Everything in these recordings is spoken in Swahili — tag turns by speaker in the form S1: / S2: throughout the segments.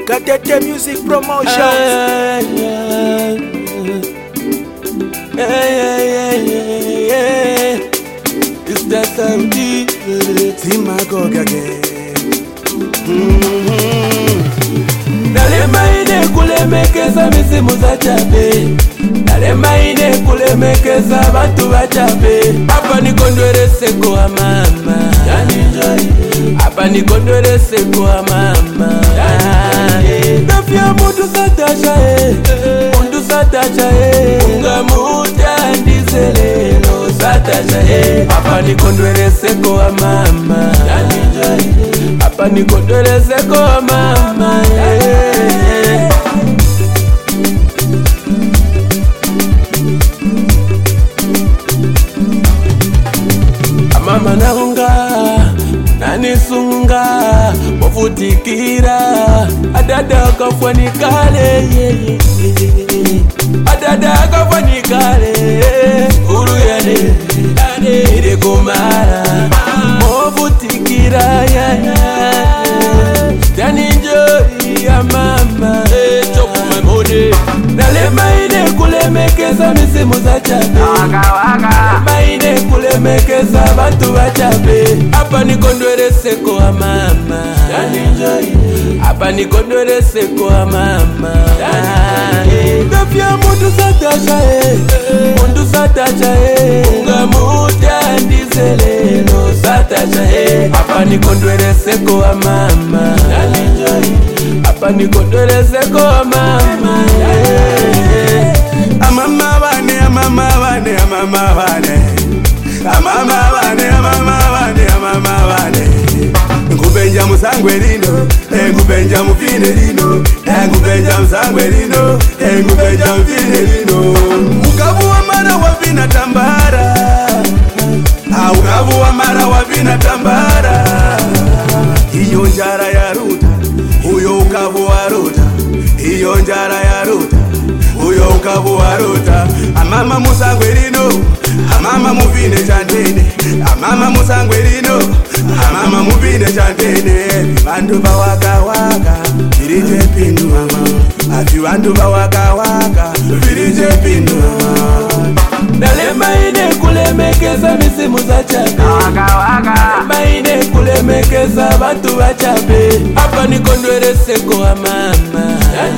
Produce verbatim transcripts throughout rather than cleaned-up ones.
S1: Katete Music Promotions.
S2: Hey, yeah, yeah, yeah, yeah, yeah. It's that Saudi
S1: Timagog again.
S2: mm-hmm. Nalema ine kulemekeza misimu za chape, nalema ine kulemekeza batu ba chape. Hapa nikondwerese kwa mama, hapa nikondwerese kwa mama. Nafia mundu satasha e, mundu satasha e, unga muta ndizelelo satasha e. Hapa nikondwerese kwa mama, hapa nikondwerese kwa mama e. Mama naunga nanisunga wafutikira adada kafanikale adada kafanikale uru yane ane ire kumara wafutikira ya ya tani njoi ya mama choku mamode nalema ine kulemekeza misimu za chape waka waka maine kulemekeza batu ba chape. Hapa nikondwerese kwa mama, hapa nikondwerese kwa mama. Nafia mundu satasha e, mundu satasha e, unga muta ndizelelo satasha e. Hapa nikondwerese kwa mama, hapa nikondwerese kwa mama e.
S1: Amama bane, amama bane, amama bane, amama bane, amama bane, amama bane. Ngubenja musangwe lino, eh ngubenja mufine lino, eh ngubenja musangwe lino, eh ngubenja mufine lino. Ukavu wa mara wavina tambara, ah ukavu wa mara wavina tambara. Iyo njara ya ruta, uyo ukavu wa ruta, iyo njara ya ruta, uyo ukavu wa ruta. Amama musangwe lino, amama muvine chandene, amama musangwe lino, amama muvine chandene. Vandu ba waka waka, virije pindu mama. Afi vandu ba waka waka, virije pindu mama.
S2: Nalema ine kulemekeza misimu za chape waka waka maine kulemekeza batu ba chape. Hapa nikondwerese kwa mama,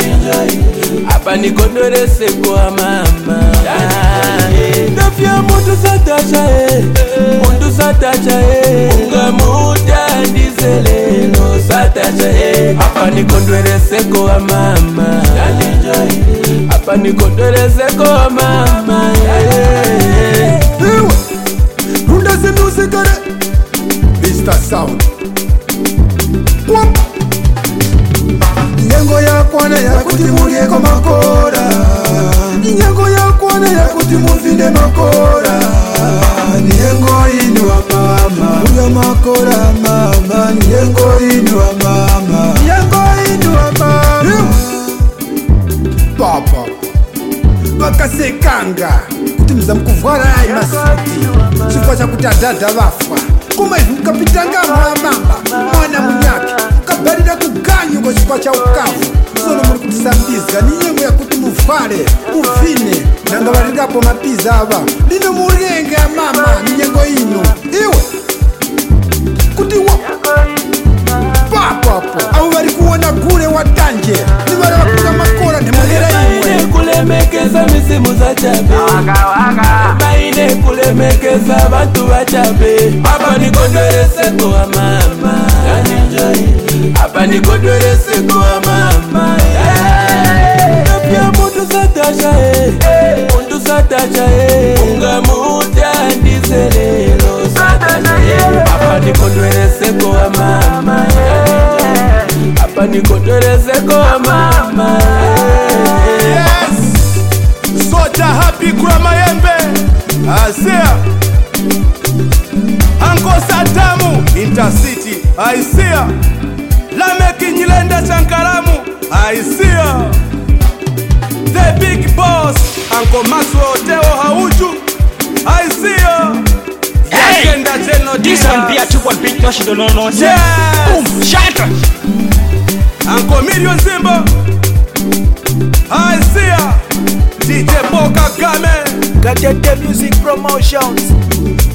S2: hapa nikondwerese kwa mama. Nafia mundu satasha e, mundu satasha e, unga muta ndizelelo satasha e. Hapa nikondwerese kwa mama, hapa nikondwerese kwa mama e.
S1: Runda se music are Mister Sound. Whoop. Nyengo ya kwana ya kutimulie kwa makora, nyengo ya kwana ya kutimuvinde makora. Nyengo inu wa mama, uya makora mama. Nyengo inu wa mama, nyengo inu wa mama. Papa vakasekanga kuti mza mukuvwara ai masuti chifukwa chakuti adhadha vafwa. Koma izvi mukapitanga mama mwana munyaki mukabharira kuganyu kwa chifukwa cha ukavu. Sono muri kutisambizga ni nyengo yakuti muvhare muvhine nanga varingapo mapiza ava lino murenge ya mama. Ni nyengo ino iwe kuti wa papapo avo vari kuona kure watanje ni vari vakuta makora nemurera imwe.
S2: Kulemekeza misimu za chape waka waka maine kulemekeza batu ba chape. Hapa nikondwerese kwa mama, hapa nikondwerese kwa mama. Nafia mundu satasha e, mundu satasha e, unga muta ndizelelo satasha e. Hapa nikondwerese kwa mama, hapa nikondwerese kwa mama e.
S1: Yes, Soja happy kura mayembe Asia Anko Satamu Intercity Aisia Lameki Nyilenda Chankaramu Aisia The Big Boss Anko Maxwell Teo Hauju Aisia
S3: Hey, this one be a two one big no she don't know no.
S1: Yes.
S3: Boom, shut up.
S1: Uncle Million Zimba, I see ya. D J Boca Game,
S2: Gatete Music Promotions.